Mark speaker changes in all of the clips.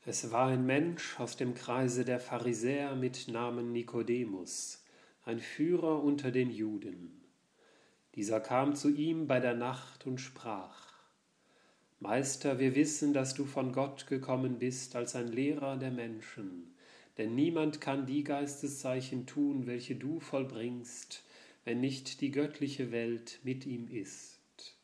Speaker 1: Es war ein Mensch aus dem Kreise der Pharisäer mit Namen Nikodemus, ein Führer unter den Juden. Dieser kam zu ihm bei der Nacht und sprach: Meister, wir wissen, dass du von Gott gekommen bist als ein Lehrer der Menschen, denn niemand kann die Geisteszeichen tun, welche du vollbringst, wenn nicht die göttliche Welt mit ihm ist.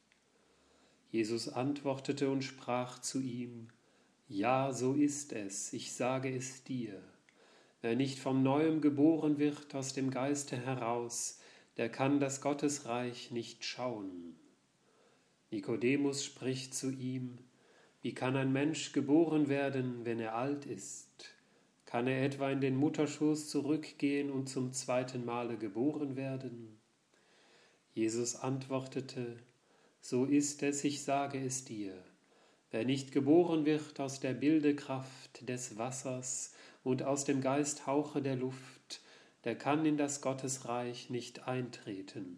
Speaker 1: Jesus antwortete und sprach zu ihm: Ja, so ist es, ich sage es dir. Wer nicht vom Neuem geboren wird aus dem Geiste heraus, der kann das Gottesreich nicht schauen. Nikodemus spricht zu ihm: Wie kann ein Mensch geboren werden, wenn er alt ist? Kann er etwa in den Mutterschoß zurückgehen und zum zweiten Male geboren werden? Jesus antwortete: So ist es, ich sage es dir. Wer nicht geboren wird aus der Bildekraft des Wassers und aus dem Geisthauche der Luft, der kann in das Gottesreich nicht eintreten.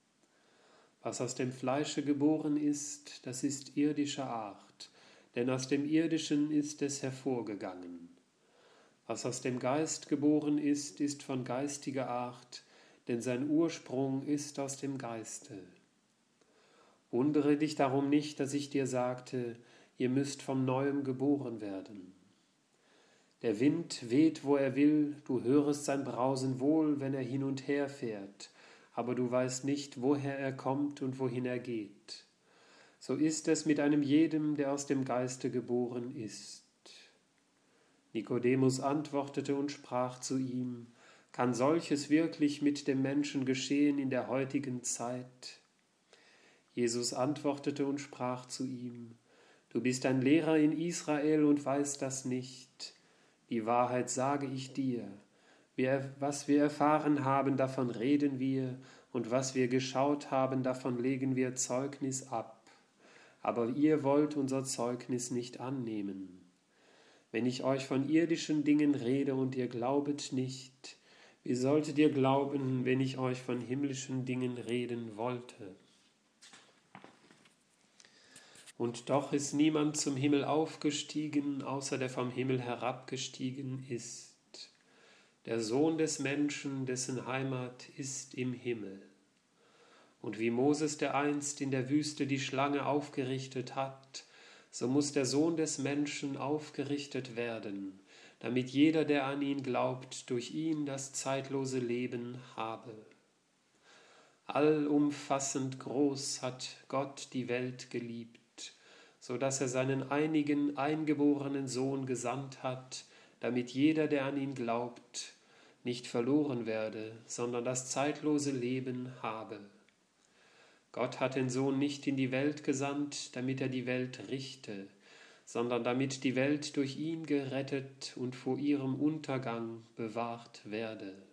Speaker 1: Was aus dem Fleische geboren ist, das ist irdischer Art, denn aus dem Irdischen ist es hervorgegangen. Was aus dem Geist geboren ist, ist von geistiger Art, denn sein Ursprung ist aus dem Geiste. Wundere dich darum nicht, dass ich dir sagte, ihr müsst vom Neuem geboren werden. Der Wind weht, wo er will, du hörest sein Brausen wohl, wenn er hin und her fährt, aber du weißt nicht, woher er kommt und wohin er geht. So ist es mit einem jedem, der aus dem Geiste geboren ist. Nikodemus antwortete und sprach zu ihm: Kann solches wirklich mit dem Menschen geschehen in der heutigen Zeit? Jesus antwortete und sprach zu ihm: Du bist ein Lehrer in Israel und weißt das nicht. Die Wahrheit sage ich dir. Was wir erfahren haben, davon reden wir, und was wir geschaut haben, davon legen wir Zeugnis ab. Aber ihr wollt unser Zeugnis nicht annehmen. Wenn ich euch von irdischen Dingen rede und ihr glaubet nicht, wie solltet ihr glauben, wenn ich euch von himmlischen Dingen reden wollte? Und doch ist niemand zum Himmel aufgestiegen, außer der vom Himmel herabgestiegen ist, der Sohn des Menschen, dessen Heimat ist im Himmel. Und wie Moses dereinst in der Wüste die Schlange aufgerichtet hat, so muss der Sohn des Menschen aufgerichtet werden, damit jeder, der an ihn glaubt, durch ihn das zeitlose Leben habe. Allumfassend groß hat Gott die Welt geliebt, so dass er seinen einigen eingeborenen Sohn gesandt hat, damit jeder, der an ihn glaubt, nicht verloren werde, sondern das zeitlose Leben habe. Gott hat den Sohn nicht in die Welt gesandt, damit er die Welt richte, sondern damit die Welt durch ihn gerettet und vor ihrem Untergang bewahrt werde.